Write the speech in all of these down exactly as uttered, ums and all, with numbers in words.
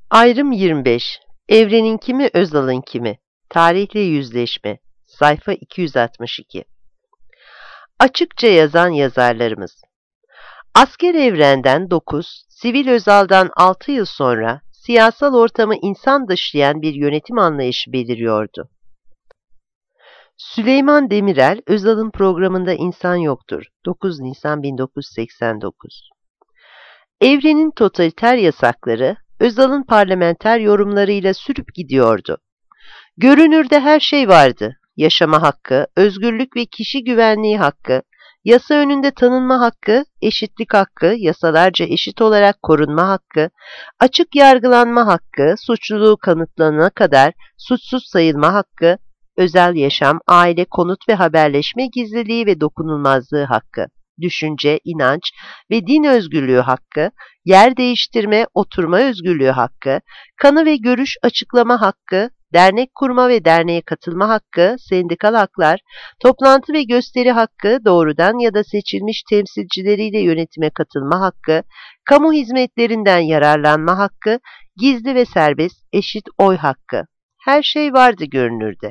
Ayrım yirmi beş. Evrenin kimi, Özal'ın kimi? Tarihle yüzleşme. Sayfa iki yüz altmış iki. Açıkça yazan yazarlarımız. Asker evrenden dokuz, sivil Özal'dan altı yıl sonra siyasal ortamı insan dışlayan bir yönetim anlayışı beliriyordu. Süleyman Demirel, Özal'ın programında insan yoktur. dokuz Nisan bin dokuz yüz seksen dokuz. Evrenin totaliter yasakları, Özal'ın parlamenter yorumlarıyla sürüp gidiyordu. Görünürde her şey vardı. Yaşama hakkı, özgürlük ve kişi güvenliği hakkı, yasa önünde tanınma hakkı, eşitlik hakkı, yasalarca eşit olarak korunma hakkı, açık yargılanma hakkı, suçluluğu kanıtlanana kadar suçsuz sayılma hakkı, özel yaşam, aile, konut ve haberleşme gizliliği ve dokunulmazlığı hakkı, düşünce, inanç ve din özgürlüğü hakkı, yer değiştirme, oturma özgürlüğü hakkı, kanı ve görüş açıklama hakkı, dernek kurma ve derneğe katılma hakkı, sendikal haklar, toplantı ve gösteri hakkı, doğrudan ya da seçilmiş temsilcileriyle yönetime katılma hakkı, kamu hizmetlerinden yararlanma hakkı, gizli ve serbest eşit oy hakkı. Her şey vardı görünürde.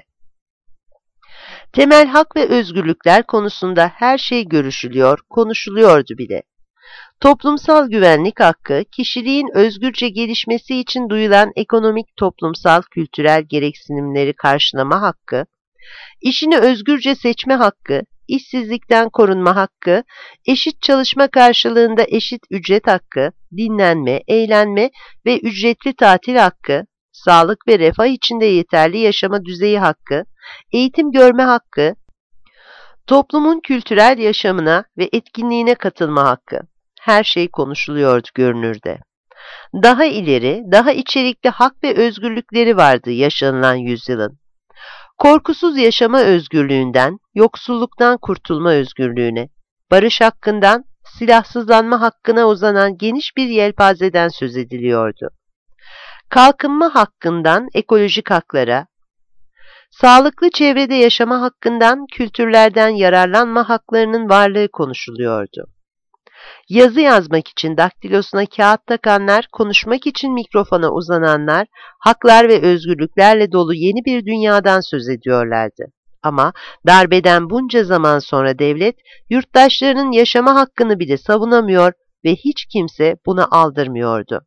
Temel hak ve özgürlükler konusunda her şey görüşülüyor, konuşuluyordu bile. Toplumsal güvenlik hakkı, kişiliğin özgürce gelişmesi için duyulan ekonomik, toplumsal, kültürel gereksinimleri karşılama hakkı, işini özgürce seçme hakkı, işsizlikten korunma hakkı, eşit çalışma karşılığında eşit ücret hakkı, dinlenme, eğlenme ve ücretli tatil hakkı, sağlık ve refah içinde yeterli yaşama düzeyi hakkı, eğitim görme hakkı, toplumun kültürel yaşamına ve etkinliğine katılma hakkı. Her şey konuşuluyordu görünürde. Daha ileri, daha içerikli hak ve özgürlükleri vardı yaşanılan yüzyılın. Korkusuz yaşama özgürlüğünden, yoksulluktan kurtulma özgürlüğüne, barış hakkından, silahsızlanma hakkına uzanan geniş bir yelpazeden söz ediliyordu. Kalkınma hakkından ekolojik haklara, sağlıklı çevrede yaşama hakkından, kültürlerden yararlanma haklarının varlığı konuşuluyordu. Yazı yazmak için daktilosuna kağıt takanlar, konuşmak için mikrofona uzananlar, haklar ve özgürlüklerle dolu yeni bir dünyadan söz ediyorlardı. Ama darbeden bunca zaman sonra devlet, yurttaşlarının yaşama hakkını bile savunamıyor ve hiç kimse buna aldırmıyordu.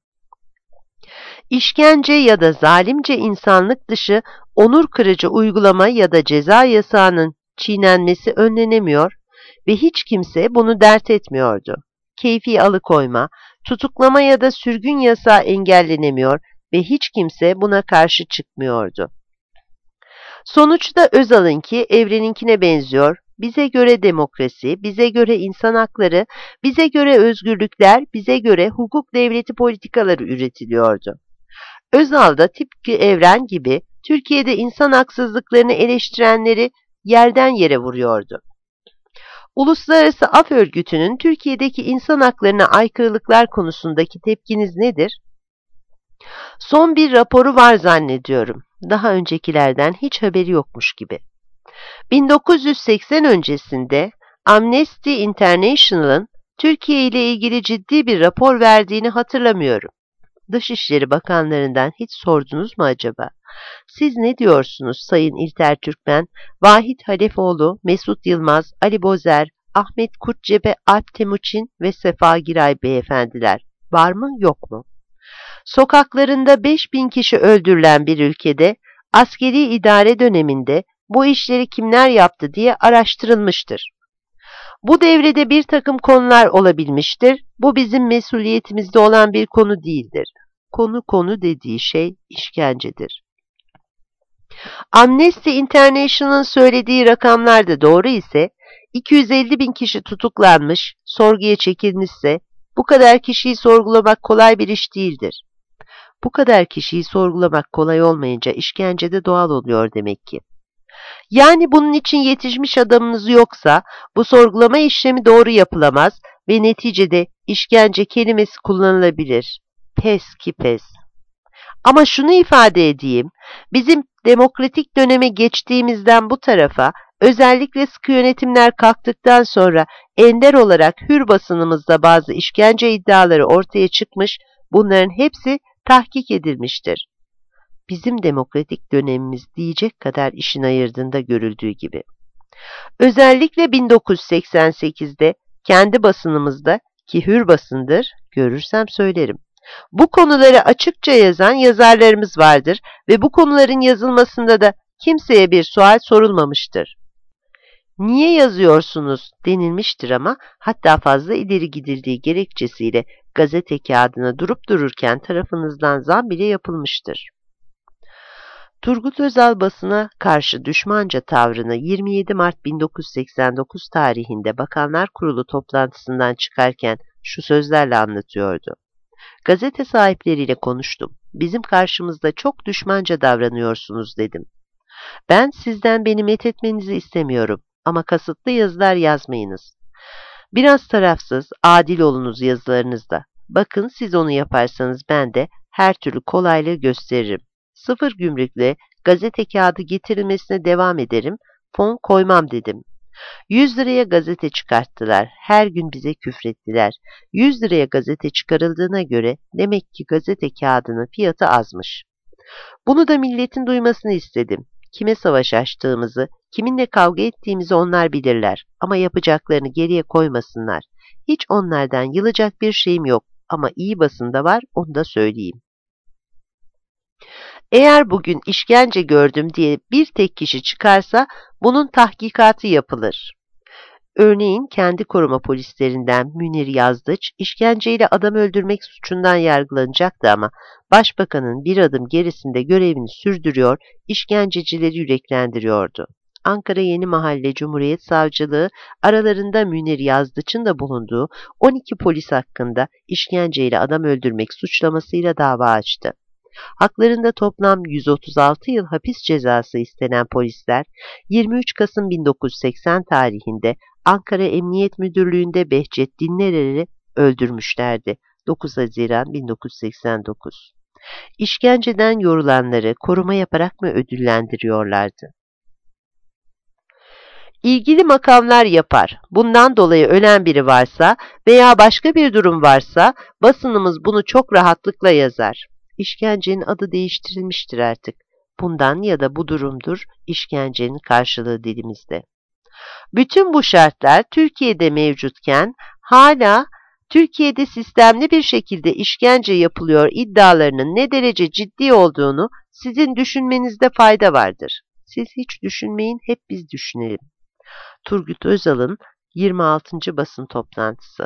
İşkence ya da zalimce insanlık dışı, onur kırıcı uygulama ya da ceza yasağının çiğnenmesi önlenemiyor ve hiç kimse bunu dert etmiyordu. Keyfi alıkoyma, tutuklama ya da sürgün yasağı engellenemiyor ve hiç kimse buna karşı çıkmıyordu. Sonuçta Özal'ınki evreninkine benziyor, bize göre demokrasi, bize göre insan hakları, bize göre özgürlükler, bize göre hukuk devleti politikaları üretiliyordu. Özal'da tıpkı evren gibi Türkiye'de insan haksızlıklarını eleştirenleri yerden yere vuruyordu. Uluslararası Af Örgütü'nün Türkiye'deki insan haklarına aykırılıklar konusundaki tepkiniz nedir? Son bir raporu var zannediyorum. Daha öncekilerden hiç haberi yokmuş gibi. bin dokuz yüz seksen öncesinde Amnesty International'ın Türkiye ile ilgili ciddi bir rapor verdiğini hatırlamıyorum. Dışişleri Bakanlarından hiç sordunuz mu acaba? Siz ne diyorsunuz Sayın İlter Türkmen, Vahit Halefoğlu, Mesut Yılmaz, Ali Bozer, Ahmet Kurtcebe, Alp Temuçin ve Sefa Giray beyefendiler? Var mı yok mu? Sokaklarında beş bin kişi öldürülen bir ülkede askeri idare döneminde bu işleri kimler yaptı diye araştırılmıştır. Bu devrede bir takım konular olabilmiştir. Bu bizim mesuliyetimizde olan bir konu değildir. Konu konu dediği şey işkencedir. Amnesty International'ın söylediği rakamlar da doğru ise, iki yüz elli bin kişi tutuklanmış, sorguya çekilmişse, bu kadar kişiyi sorgulamak kolay bir iş değildir. Bu kadar kişiyi sorgulamak kolay olmayınca işkence de doğal oluyor demek ki. Yani bunun için yetişmiş adamınız yoksa, bu sorgulama işlemi doğru yapılamaz ve neticede işkence kelimesi kullanılabilir. Pes ki pes. Ama şunu ifade edeyim, bizim demokratik döneme geçtiğimizden bu tarafa, özellikle sıkı yönetimler kalktıktan sonra ender olarak hür basınımızda bazı işkence iddiaları ortaya çıkmış, bunların hepsi tahkik edilmiştir. Bizim demokratik dönemimiz diyecek kadar işin ayırdığında görüldüğü gibi. Özellikle bin dokuz yüz seksen sekizde kendi basınımızda, ki hür basındır, görürsem söylerim, bu konuları açıkça yazan yazarlarımız vardır ve bu konuların yazılmasında da kimseye bir sual sorulmamıştır. Niye yazıyorsunuz denilmiştir ama hatta fazla ileri gidildiği gerekçesiyle gazete kağıdına durup dururken tarafınızdan zam bile yapılmıştır. Turgut Özal basına karşı düşmanca tavrını yirmi yedi Mart bin dokuz yüz seksen dokuz tarihinde Bakanlar Kurulu toplantısından çıkarken şu sözlerle anlatıyordu. Gazete sahipleriyle konuştum. Bizim karşımızda çok düşmanca davranıyorsunuz dedim. Ben sizden beni methetmenizi istemiyorum ama kasıtlı yazılar yazmayınız. Biraz tarafsız, adil olunuz yazılarınızda. Bakın siz onu yaparsanız ben de her türlü kolaylığı gösteririm. Sıfır gümrükle gazete kağıdı getirilmesine devam ederim, fon koymam dedim. Yüz liraya gazete çıkarttılar, her gün bize küfrettiler. Yüz liraya gazete çıkarıldığına göre demek ki gazete kağıdının fiyatı azmış. Bunu da milletin duymasını istedim. Kime savaş açtığımızı, kiminle kavga ettiğimizi onlar bilirler ama yapacaklarını geriye koymasınlar. Hiç onlardan yılacak bir şeyim yok ama iyi basında var, onu da söyleyeyim. Eğer bugün işkence gördüm diye bir tek kişi çıkarsa bunun tahkikatı yapılır. Örneğin kendi koruma polislerinden Münir Yazdıç işkenceyle adam öldürmek suçundan yargılanacaktı ama başbakanın bir adım gerisinde görevini sürdürüyor, işkencecileri yüreklendiriyordu. Ankara Yeni Mahalle Cumhuriyet Savcılığı aralarında Münir Yazdıç'ın da bulunduğu on iki polis hakkında işkenceyle adam öldürmek suçlamasıyla dava açtı. Haklarında toplam yüz otuz altı yıl hapis cezası istenen polisler yirmi üç Kasım bin dokuz yüz seksen tarihinde Ankara Emniyet Müdürlüğü'nde Behçet Dinlerer'i öldürmüşlerdi. dokuz Haziran bin dokuz yüz seksen dokuz. İşkenceden yorulanları koruma yaparak mı ödüllendiriyorlardı? İlgili makamlar yapar. Bundan dolayı ölen biri varsa veya başka bir durum varsa basınımız bunu çok rahatlıkla yazar. İşkencenin adı değiştirilmiştir artık. Bundan ya da bu durumdur işkencenin karşılığı dilimizde. Bütün bu şartlar Türkiye'de mevcutken hala Türkiye'de sistemli bir şekilde işkence yapılıyor iddialarının ne derece ciddi olduğunu sizin düşünmenizde fayda vardır. Siz hiç düşünmeyin, hep biz düşünelim. Turgut Özal'ın yirmi altıncı basın toplantısı.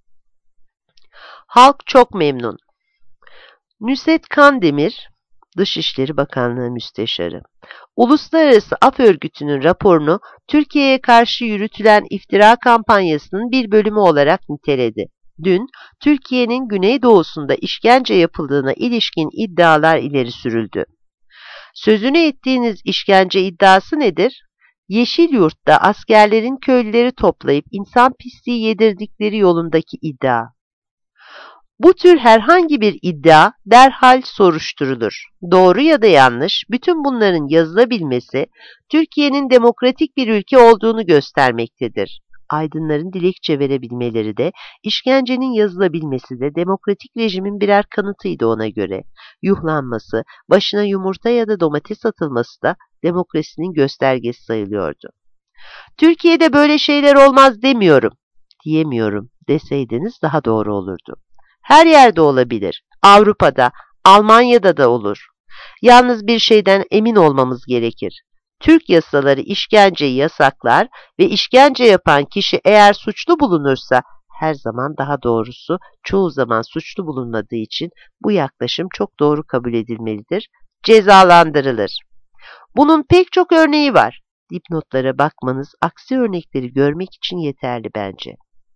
Halk çok memnun. Nusret Kandemir, Dışişleri Bakanlığı Müsteşarı, Uluslararası Af Örgütü'nün raporunu Türkiye'ye karşı yürütülen iftira kampanyasının bir bölümü olarak niteledi. Dün, Türkiye'nin güneydoğusunda işkence yapıldığına ilişkin iddialar ileri sürüldü. Sözünü ettiğiniz işkence iddiası nedir? Yeşilyurt'ta askerlerin köylüleri toplayıp insan pisliği yedirdikleri yolundaki iddia. Bu tür herhangi bir iddia derhal soruşturulur. Doğru ya da yanlış, bütün bunların yazılabilmesi, Türkiye'nin demokratik bir ülke olduğunu göstermektedir. Aydınların dilekçe verebilmeleri de, işkencenin yazılabilmesi de demokratik rejimin birer kanıtıydı ona göre. Yuhlanması, başına yumurta ya da domates atılması da demokrasinin göstergesi sayılıyordu. Türkiye'de böyle şeyler olmaz demiyorum, diyemiyorum deseydiniz daha doğru olurdu. Her yerde olabilir. Avrupa'da, Almanya'da da olur. Yalnız bir şeyden emin olmamız gerekir. Türk yasaları işkenceyi yasaklar ve işkence yapan kişi eğer suçlu bulunursa, her zaman daha doğrusu çoğu zaman suçlu bulunmadığı için bu yaklaşım çok doğru kabul edilmelidir, cezalandırılır. Bunun pek çok örneği var. Dipnotlara bakmanız aksi örnekleri görmek için yeterli bence.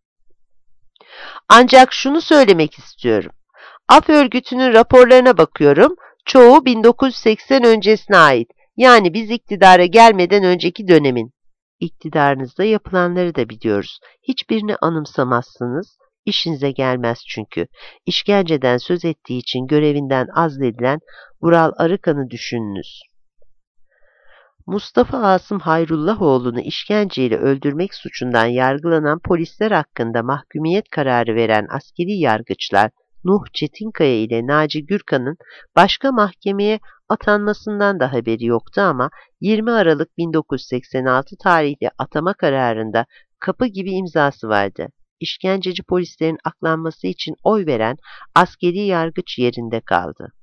Ancak şunu söylemek istiyorum. Af Örgütü'nün raporlarına bakıyorum, çoğu bin dokuz yüz seksen öncesine ait, yani biz iktidara gelmeden önceki dönemin. İktidarınızda yapılanları da biliyoruz. Hiçbirini anımsamazsınız, işinize gelmez çünkü. İşkenceden söz ettiği için görevinden azledilen Vural Arıkan'ı düşününüz. Mustafa Asım Hayrullahoğlu'nu işkenceyle öldürmek suçundan yargılanan polisler hakkında mahkumiyet kararı veren askeri yargıçlar Nuh Çetinkaya ile Naci Gürkan'ın başka mahkemeye atanmasından da haberi yoktu ama yirmi Aralık bin dokuz yüz seksen altı tarihli atama kararında kapı gibi imzası vardı. İşkenceci polislerin aklanması için oy veren askeri yargıç yerinde kaldı.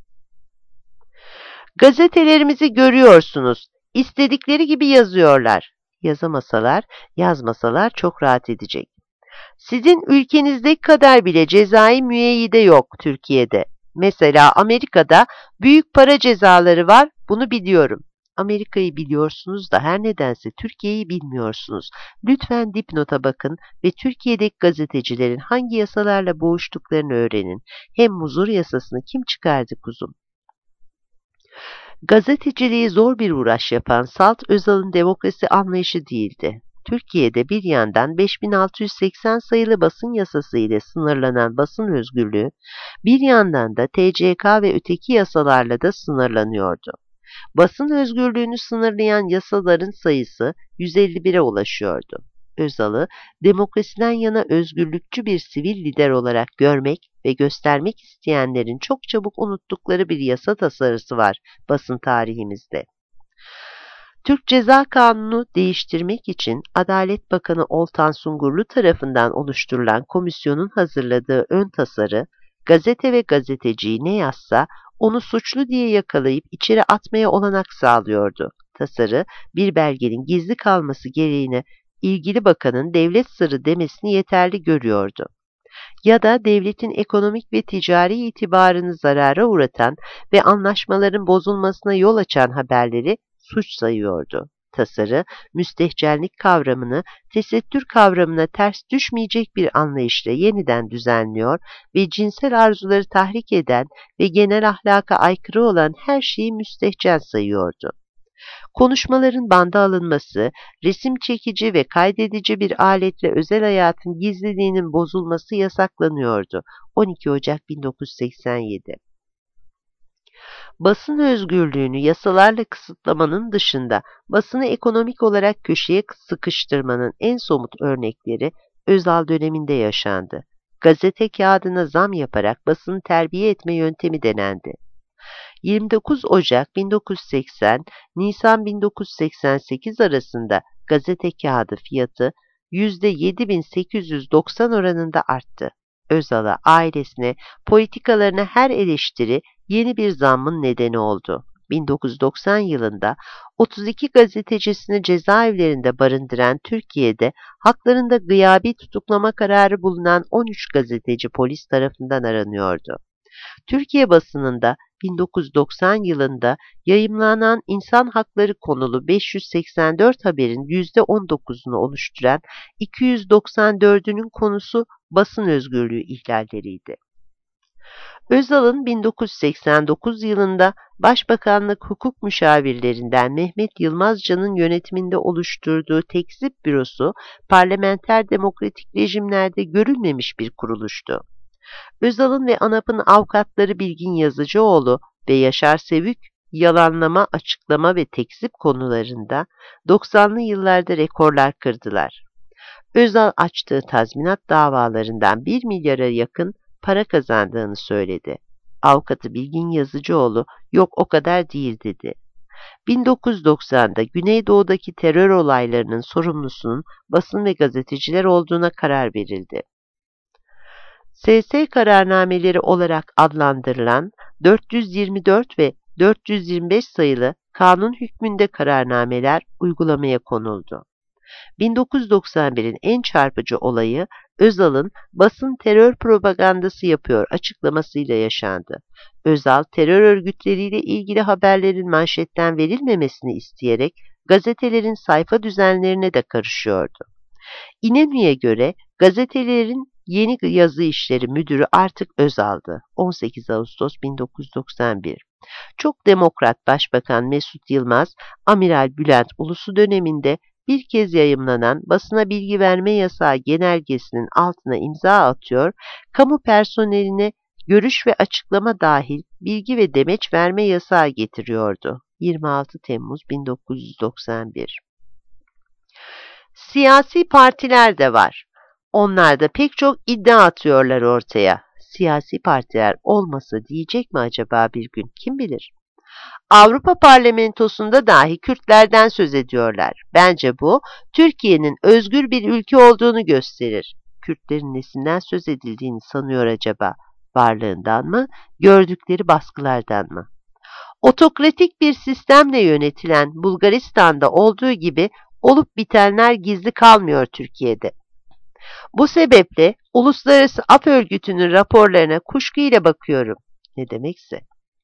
Gazetelerimizi görüyorsunuz. İstedikleri gibi yazıyorlar. Yazamasalar, yazmasalar çok rahat edecek. Sizin ülkenizdeki kadar bile cezai müeyyide yok Türkiye'de. Mesela Amerika'da büyük para cezaları var, bunu biliyorum. Amerika'yı biliyorsunuz da her nedense Türkiye'yi bilmiyorsunuz. Lütfen dipnota bakın ve Türkiye'deki gazetecilerin hangi yasalarla boğuştuklarını öğrenin. Hem muzur yasasını kim çıkardı kuzum? Gazeteciliği zor bir uğraş yapan Salt Özal'ın demokrasi anlayışı değildi. Türkiye'de bir yandan beş bin altı yüz seksen sayılı basın yasası ile sınırlanan basın özgürlüğü, bir yandan da T C K ve öteki yasalarla da sınırlanıyordu. Basın özgürlüğünü sınırlayan yasaların sayısı yüz elli bire ulaşıyordu. Özal'ı demokrasiden yana özgürlükçü bir sivil lider olarak görmek ve göstermek isteyenlerin çok çabuk unuttukları bir yasa tasarısı var basın tarihimizde. Türk Ceza Kanunu değiştirmek için Adalet Bakanı Oltan Sungurlu tarafından oluşturulan komisyonun hazırladığı ön tasarı, gazete ve gazeteciyi ne yazsa onu suçlu diye yakalayıp içeri atmaya olanak sağlıyordu. Tasarı, bir belgenin gizli kalması gereğine ilgili bakanın devlet sırrı demesini yeterli görüyordu. Ya da devletin ekonomik ve ticari itibarını zarara uğratan ve anlaşmaların bozulmasına yol açan haberleri suç sayıyordu. Tasarı, müstehcenlik kavramını tesettür kavramına ters düşmeyecek bir anlayışla yeniden düzenliyor ve cinsel arzuları tahrik eden ve genel ahlaka aykırı olan her şeyi müstehcen sayıyordu. Konuşmaların banda alınması, resim çekici ve kaydedici bir aletle özel hayatın gizliliğinin bozulması yasaklanıyordu. on iki Ocak bin dokuz yüz seksen yedi. Basın özgürlüğünü yasalarla kısıtlamanın dışında basını ekonomik olarak köşeye sıkıştırmanın en somut örnekleri Özal döneminde yaşandı. Gazete kağıdına zam yaparak basını terbiye etme yöntemi denendi. yirmi dokuz Ocak bin dokuz yüz seksen - Nisan bin dokuz yüz seksen sekiz arasında gazete kağıdı fiyatı yüzde yedi bin sekiz yüz doksan oranında arttı. Özal'a, ailesine, politikalarına her eleştiri yeni bir zammın nedeni oldu. bin dokuz yüz doksan yılında otuz iki gazetecisini cezaevlerinde barındıran Türkiye'de haklarında gıyabi tutuklama kararı bulunan on üç gazeteci polis tarafından aranıyordu. Türkiye basınında bin dokuz yüz doksan yılında yayımlanan insan hakları konulu beş yüz seksen dört haberin yüzde on dokuzunu oluşturan iki yüz doksan dördünün konusu basın özgürlüğü ihlalleriydi. Özal'ın bin dokuz yüz seksen dokuz yılında Başbakanlık Hukuk Müşavirlerinden Mehmet Yılmazcan'ın yönetiminde oluşturduğu tekzip bürosu parlamenter demokratik rejimlerde görülmemiş bir kuruluştu. Özal'ın ve ANAP'ın avukatları Bilgin Yazıcıoğlu ve Yaşar Sevük, yalanlama, açıklama ve tekzip konularında doksanlı yıllarda rekorlar kırdılar. Özal açtığı tazminat davalarından bir milyara yakın para kazandığını söyledi. Avukatı Bilgin Yazıcıoğlu yok o kadar değil dedi. bin dokuz yüz doksanda Güneydoğu'daki terör olaylarının sorumlusunun basın ve gazeteciler olduğuna karar verildi. S S kararnameleri olarak adlandırılan dört yüz yirmi dört ve dört yüz yirmi beş sayılı kanun hükmünde kararnameler uygulamaya konuldu. bin dokuz yüz doksan birin en çarpıcı olayı Özal'ın basın terör propagandası yapıyor açıklamasıyla yaşandı. Özal, terör örgütleriyle ilgili haberlerin manşetten verilmemesini isteyerek gazetelerin sayfa düzenlerine de karışıyordu. İnönü'ye göre gazetelerin yeni yazı işleri müdürü artık Özal'dı. on sekiz Ağustos bin dokuz yüz doksan bir. Çok demokrat Başbakan Mesut Yılmaz, Amiral Bülent Ulusu döneminde bir kez yayımlanan basına bilgi verme yasağı genelgesinin altına imza atıyor, kamu personeline görüş ve açıklama dahil bilgi ve demeç verme yasağı getiriyordu. yirmi altı Temmuz bin dokuz yüz doksan bir. Siyasi partiler de var. Onlar da pek çok iddia atıyorlar ortaya. siyasi partiler olmasa diyecek mi acaba bir gün? Kim bilir? Avrupa Parlamentosu'nda dahi Kürtlerden söz ediyorlar. Bence bu, Türkiye'nin özgür bir ülke olduğunu gösterir. Kürtlerin nesinden söz edildiğini sanıyor acaba? Varlığından mı, gördükleri baskılardan mı? Otokratik bir sistemle yönetilen Bulgaristan'da olduğu gibi olup bitenler gizli kalmıyor Türkiye'de. Bu sebeple Uluslararası Af Örgütü'nün raporlarına kuşkuyla bakıyorum. Ne demekse.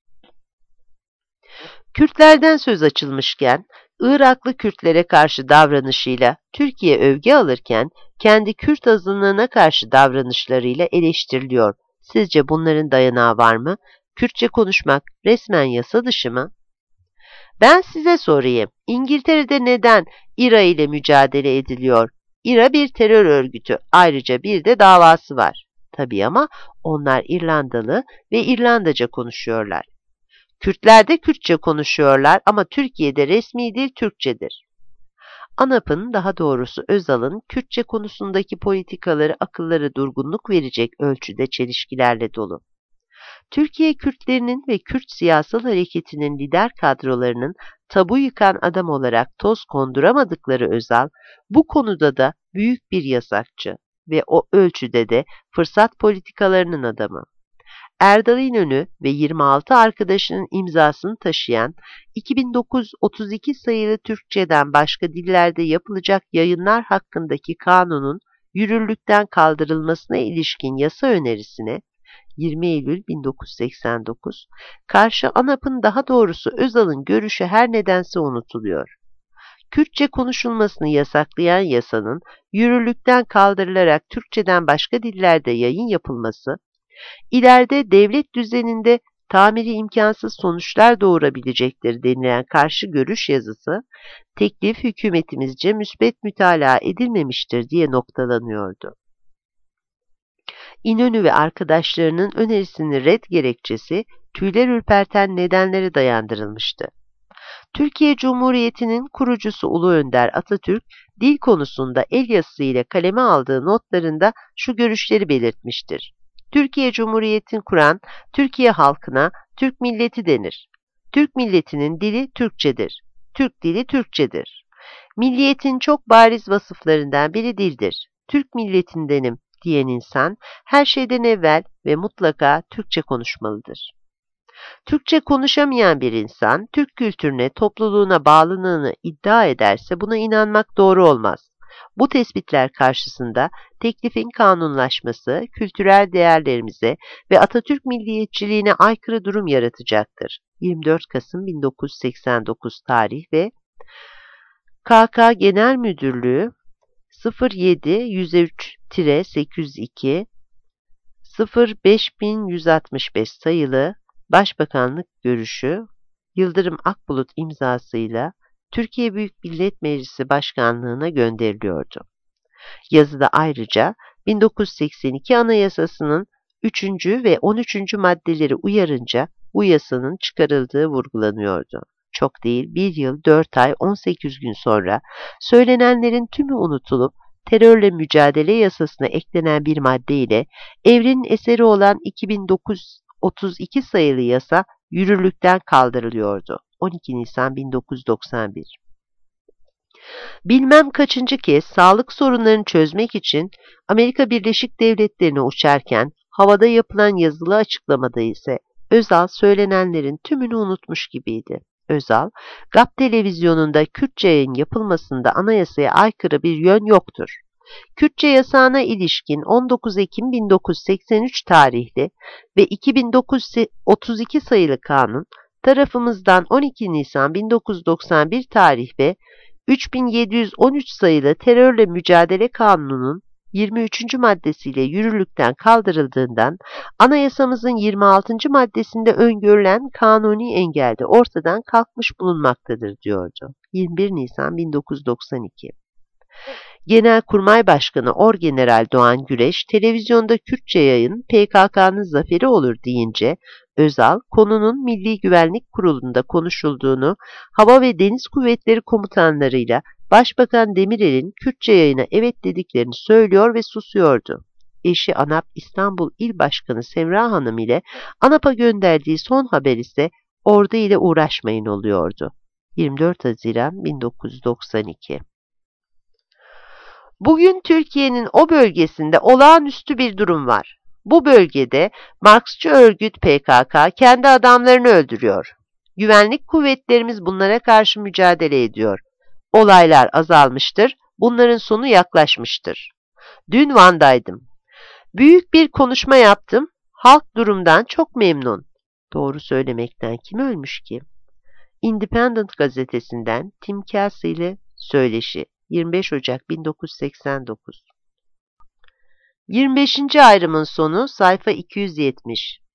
Kürtlerden söz açılmışken, Iraklı Kürtlere karşı davranışıyla Türkiye övgü alırken, kendi Kürt azınlığına karşı davranışlarıyla eleştiriliyor. Sizce bunların dayanağı var mı? Kürtçe konuşmak resmen yasa dışı mı? Ben size sorayım, İngiltere'de neden İRA ile mücadele ediliyor? İRA bir terör örgütü, ayrıca bir de davası var. Tabii ama onlar İrlandalı ve İrlandaca konuşuyorlar. Kürtler de Kürtçe konuşuyorlar ama Türkiye'de resmi dil Türkçedir. ANAP'ın, daha doğrusu Özal'ın Kürtçe konusundaki politikaları akıllara durgunluk verecek ölçüde çelişkilerle dolu. Türkiye Kürtlerinin ve Kürt siyasal hareketinin lider kadrolarının tabu yıkan adam olarak toz konduramadıkları Özal, bu konuda da büyük bir yasakçı ve o ölçüde de fırsat politikalarının adamı. Erdal İnönü ve yirmi altı arkadaşının imzasını taşıyan iki bin dokuz yüz otuz iki sayılı Türkçeden başka dillerde yapılacak yayınlar hakkındaki kanunun yürürlükten kaldırılmasına ilişkin yasa önerisine yirmi Eylül bin dokuz yüz seksen dokuz karşı ANAP'ın, daha doğrusu Özal'ın görüşü her nedense unutuluyor. Kürtçe konuşulmasını yasaklayan yasanın yürürlükten kaldırılarak Türkçeden başka dillerde yayın yapılması, İleride devlet düzeninde tamiri imkansız sonuçlar doğurabilecektir denilen karşı görüş yazısı, teklif hükümetimizce müsbet mütalaa edilmemiştir diye noktalanıyordu. İnönü ve arkadaşlarının önerisinin red gerekçesi tüyler ürperten nedenlere dayandırılmıştı. Türkiye Cumhuriyeti'nin kurucusu Ulu Önder Atatürk, dil konusunda el yazısıyla kaleme aldığı notlarında şu görüşleri belirtmiştir. Türkiye Cumhuriyeti'ni kuran Türkiye halkına Türk milleti denir. Türk milletinin dili Türkçedir. Türk dili Türkçedir. Milliyetin çok bariz vasıflarından biri dildir. Türk milletindenim diyen insan her şeyden evvel ve mutlaka Türkçe konuşmalıdır. Türkçe konuşamayan bir insan Türk kültürüne, topluluğuna bağlılığını iddia ederse buna inanmak doğru olmaz. Bu tespitler karşısında teklifin kanunlaşması kültürel değerlerimize ve Atatürk milliyetçiliğine aykırı durum yaratacaktır. yirmi dört Kasım bin dokuz yüz seksen dokuz tarih ve K K Genel Müdürlüğü sıfır yedi yüz üç sekiz yüz iki sıfır beş bin yüz altmış beş sayılı Başbakanlık görüşü Yıldırım Akbulut imzasıyla Türkiye Büyük Millet Meclisi Başkanlığı'na gönderiliyordu. Yazıda ayrıca bin dokuz yüz seksen iki Anayasası'nın üçüncü ve on üçüncü maddeleri uyarınca bu yasanın çıkarıldığı vurgulanıyordu. Çok değil, bir yıl, dört ay, on sekiz gün sonra söylenenlerin tümü unutulup terörle mücadele yasasına eklenen bir madde ile evrenin eseri olan iki bin dokuz yüz otuz iki sayılı yasa yürürlükten kaldırılıyordu. on iki Nisan bin dokuz yüz doksan bir. Bilmem kaçıncı kez sağlık sorunlarını çözmek için Amerika Birleşik Devletleri'ne uçarken havada yapılan yazılı açıklamada ise Özal söylenenlerin tümünü unutmuş gibiydi. Özal, G A P televizyonunda Kürtçe yayın yapılmasında anayasaya aykırı bir yön yoktur. Kürtçe yasağına ilişkin on dokuz Ekim bin dokuz yüz seksen üç tarihli ve iki bin dokuz yüz otuz iki sayılı kanun, tarafımızdan on iki Nisan bin dokuz yüz doksan bir tarih ve üç bin yedi yüz on üç sayılı Terörle Mücadele Kanunu'nun yirmi üçüncü maddesiyle yürürlükten kaldırıldığından anayasamızın yirmi altıncı maddesinde öngörülen kanuni engel de ortadan kalkmış bulunmaktadır diyordu. yirmi bir Nisan bin dokuz yüz doksan iki. Genelkurmay Başkanı Orgeneral Doğan Güreş, televizyonda Kürtçe yayın P K K'nın zaferi olur deyince, Özal, konunun Milli Güvenlik Kurulu'nda konuşulduğunu, Hava ve Deniz Kuvvetleri komutanlarıyla Başbakan Demirel'in Kürtçe yayına evet dediklerini söylüyor ve susuyordu. Eşi ANAP İstanbul İl Başkanı Semra Hanım ile ANAP'a gönderdiği son haber ise ordu ile uğraşmayın oluyordu. yirmi dört Haziran bin dokuz yüz doksan iki. Bugün Türkiye'nin o bölgesinde olağanüstü bir durum var. Bu bölgede Marksçı örgüt P K K kendi adamlarını öldürüyor. Güvenlik kuvvetlerimiz bunlara karşı mücadele ediyor. Olaylar azalmıştır, bunların sonu yaklaşmıştır. Dün Van'daydım. Büyük bir konuşma yaptım, halk durumdan çok memnun. Doğru söylemekten kim ölmüş ki? Independent gazetesinden Tim Kelsey ile söyleşi yirmi beş Ocak bin dokuz yüz seksen dokuz. yirmi beşinci ayrımın sonu sayfa iki yüz yetmiş.